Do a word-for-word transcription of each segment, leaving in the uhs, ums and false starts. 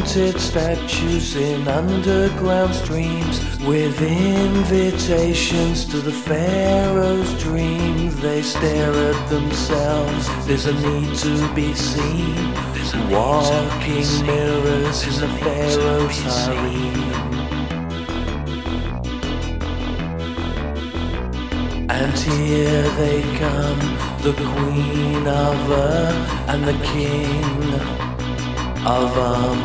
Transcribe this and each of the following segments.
painted statues in underground streams with invitations to the pharaoh's dreams. They stare at themselves, there's a need to be seen. Walking mirrors in the pharaoh's harem. And here they come, the queen of Ur and the king of Um.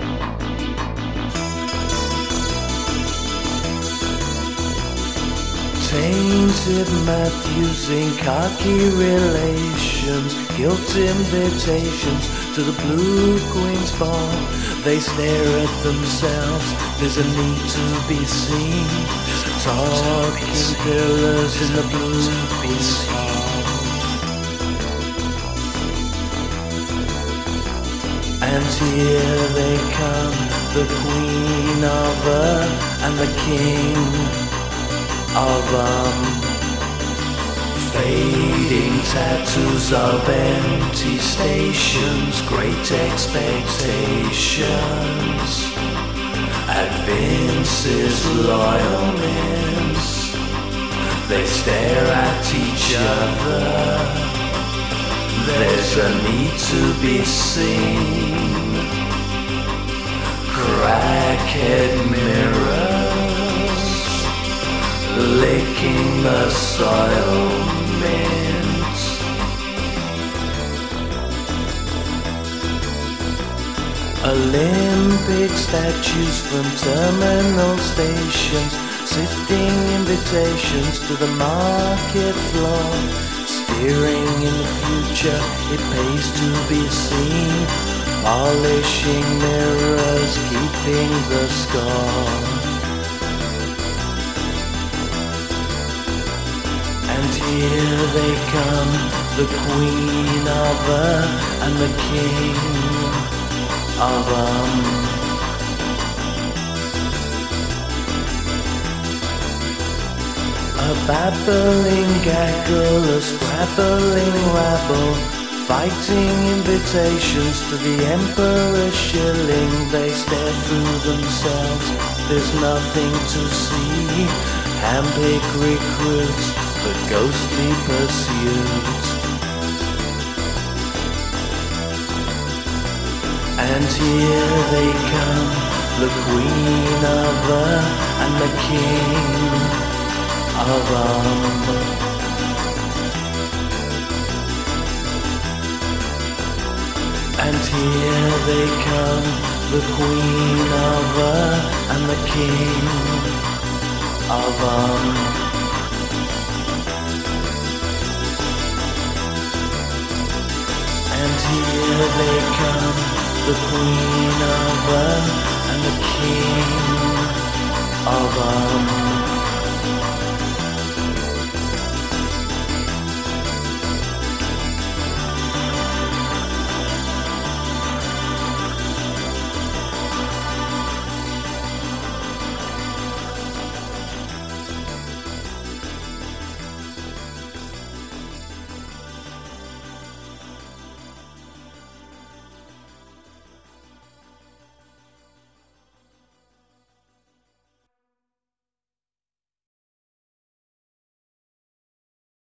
Tainted math using khaki relations, guilt invitations to the blue queen's ball. They stare at themselves, there's a need to be seen. Talking pillars in the blue queen's hall. And here they come, the queen of Ur and the king of Um. Fading tattoos of empty stations, great expectations at Vince's loyal mints. They stare at each other, there's a need to be seen. Crackhead mirrors licking the soil mint. Olympic statues from terminal stations, sifting invitations to the market floor. Steering in the future, it pays to be seen. Polishing mirrors, keeping the score. And here they come, the queen of Ur and the king of Um. A babbling gaggle, a scrabbling rabble, fighting invitations to the emperor's shilling. They stare through themselves, there's nothing to see. Handpick recruits for ghostly pursuit. And here they come, the queen of Ur and the king of Um. And here they come, the queen of Ur and the king of Um. And here they come, the queen of Ur and the king of Um.